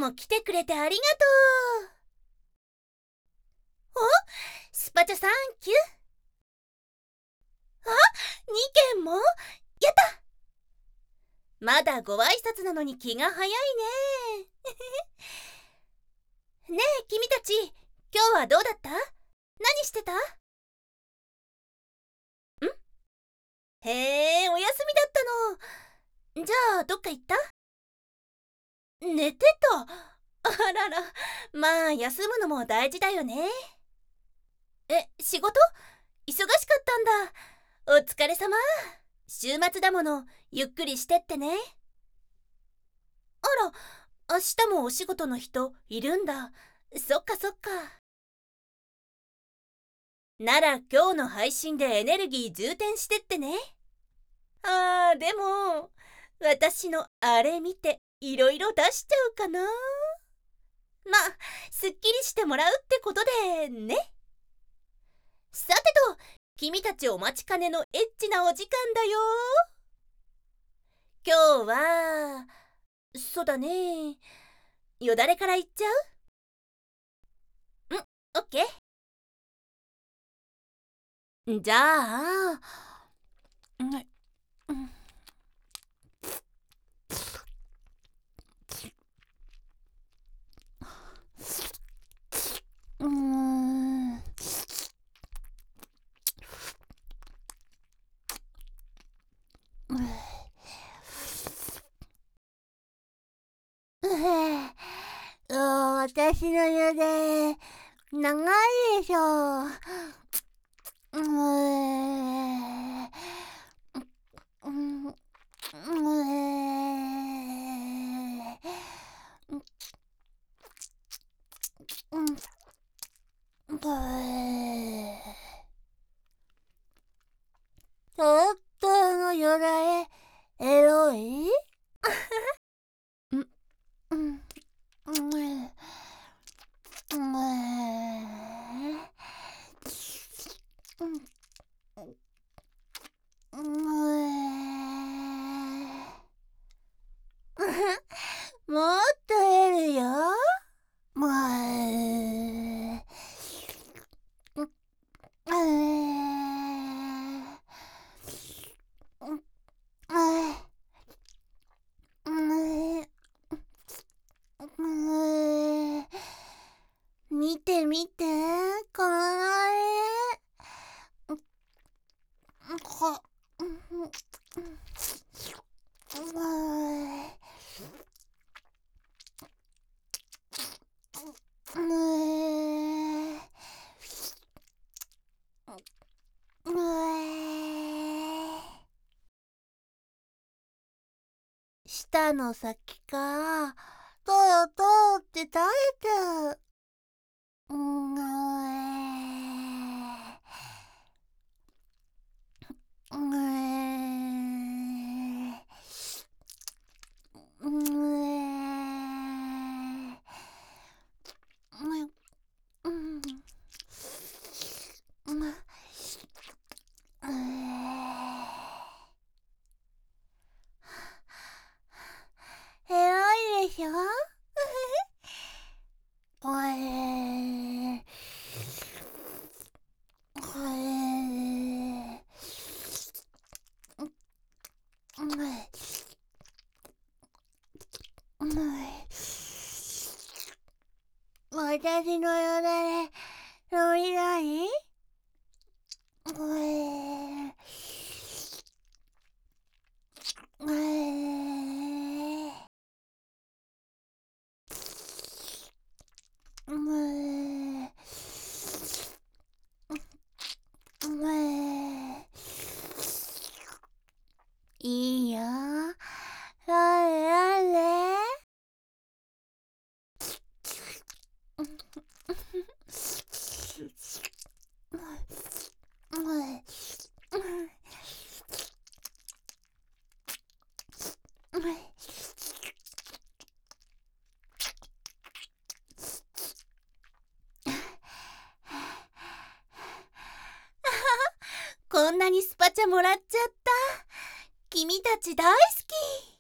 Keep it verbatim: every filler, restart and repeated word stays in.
も来てくれてありがとう。お、スパチャサンキュー。あ、にけんもやった。まだご挨拶なのに気が早いね。ねえ君たち、今日はどうだった？何してた？ん？へえ、お休みだったの。じゃあどっか行った？寝てた。あらら、まあ休むのも大事だよね。え、仕事？忙しかったんだ。お疲れ様。週末だもの、ゆっくりしてってね。あら、明日もお仕事の人いるんだ。そっかそっか。なら今日の配信でエネルギー充填してってね。あー、でも私のあれ見ていろいろ出しちゃうかな。まあ、すっきりしてもらうってことでね。さてと、君たちお待ちかねのエッチなお時間だよ。今日は、そうだね。よだれからいっちゃう？ん、オッケー。じゃあ、うん、うん、うーん。私のよだれ長いでしょ。うーん、うん、うちょっとのよだれエロい？うん、うん、うん、もっと得るよ。もう、見て見て、このあれ。こ舌の先からとろとろって垂れてる。うんエロいでしょ？これこれ私のよだれ飲みない？これこれいいよ。あれあれ。こんなにスパチャもらっちゃった。君たち大好き。